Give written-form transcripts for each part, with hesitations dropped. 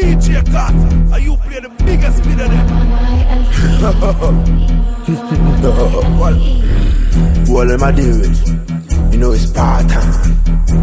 DJ Cat, and you play the biggest bit of them. What am I doing? You know it's part-time.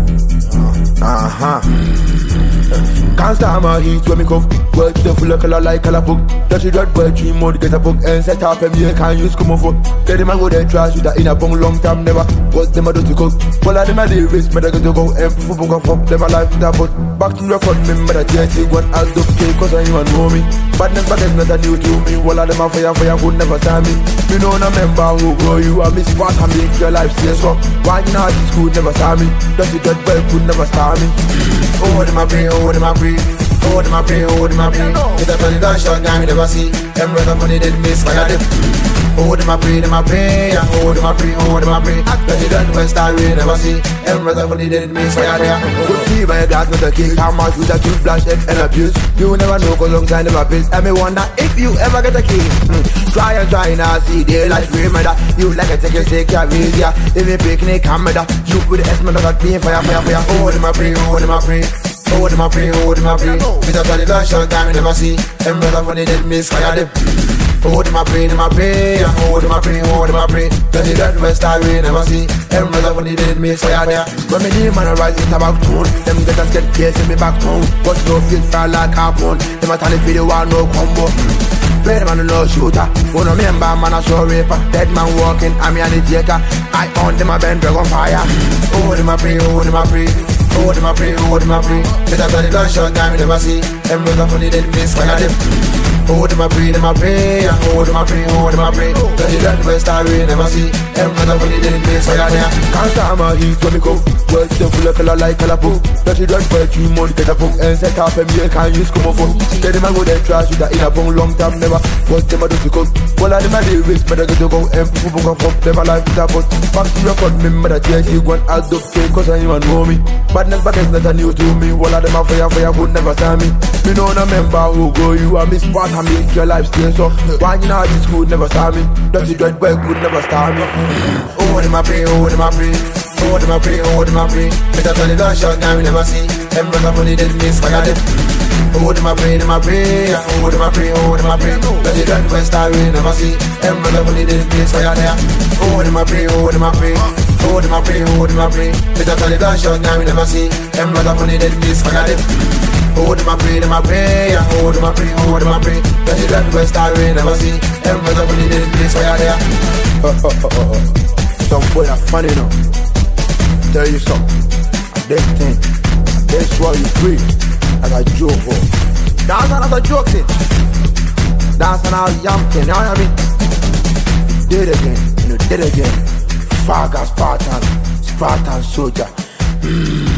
Can't start my heat when me come. Work the full of color like color book. That you got boy dream mode get a book and set up and you can't use come over. Tell them I go there trash with that in a bong long time never. What them I do to cook. Well I them I do risk but I get to go and fuck fuck them I life with a book. Back to record remember that JT one out of K cause I even know me. Badness but not a new to me. Well I them I fire could never stand me. You know no member who go you and miss part and make your life stay so. Why you not this could never stand me. That you got boy could never stand me. Oh them I pray, oh them I pray. Oh, them a pray, oh, them a pray. With a funny gunshot, now we never see. Them brother funny, they miss fire them. Oh, them a pray, oh, them a pray, oh, them a pray. That you don't west star, we never see. Them brother funny, they miss fire there. Good fever, you got not a kick. How much with a cute flash and abuse? You never know, cause long time never built. And me wonder if you ever get a key. Try and try now, see daylight, remember that. You like a take your stick, your media. If you picnic, camera, shoot with the S-man, that being fire. Oh, them a pray, oh, them a pray. Oh, them a pray, oh, them a pray. With a funny gunshot, time we never see. Them brother funny, they miss fire them. Oh, them a pray, oh, them a pray, oh, them a pray. Cause you got west star, we never see. Them brother funny, they miss fire there. When me the man arise, it's about tone. Them get us get case in me back tone. But no fit fire like harpoon. Them a tell if you want no combo. Play the man no shooter. Oh no member man a show raper. Dead man walking, I'm a taker. I on them a bend drag on fire. Oh, them a pray, oh, them a pray. Oh, them a pray, oh, them a pray. With a funny gunshot, now we never see. Them brother funny, they miss fire them. Oh, them a pray, oh, them a pray, oh, them a pray. Cause you got west star, we never see. Them brother funny, they miss fire there. Can't start my heat when me come. Work them full of color like color book. That you don't buy 3 months, get a book and set up and you can't use come over. Tell them I go there trash with that in a bong long time never. What them I do to cook. Well I them I do risk, but I get to go and fuck them a life with a book. Back to record, remember that JT one out of K cause I even know me. Badness but it's not a new to me. Well I them a fire could never stand me. Me know no member who go you and miss part and make your life stay so. Why you know this could never stand me. That you don't boy could never stand me. Oh them a pray, oh them a pray. Oh them a pray, oh them a pray. With a funny gunshot, now we never see. Them brother funny, they miss fire them. Oh them a pray, oh them a pray, oh them a pray. That you don't west star, we never see. Them brother funny, they miss fire there. Oh them a pray, oh them a pray. Oh them a pray, oh them a pray. With a funny gunshot, now we never see. Them brother funny, they miss fire them. Oh them a pray, oh them a pray, oh them a pray. That you don't west star, we never see. Them brother funny, they miss fire there. Some boy are funny now. Tell you something. This thing, this what you free. As a joke, oh. That's another joke thing. That's another yam thing, you know what I mean? Did it again, you know, did it again. Fuck a Spartan soldier.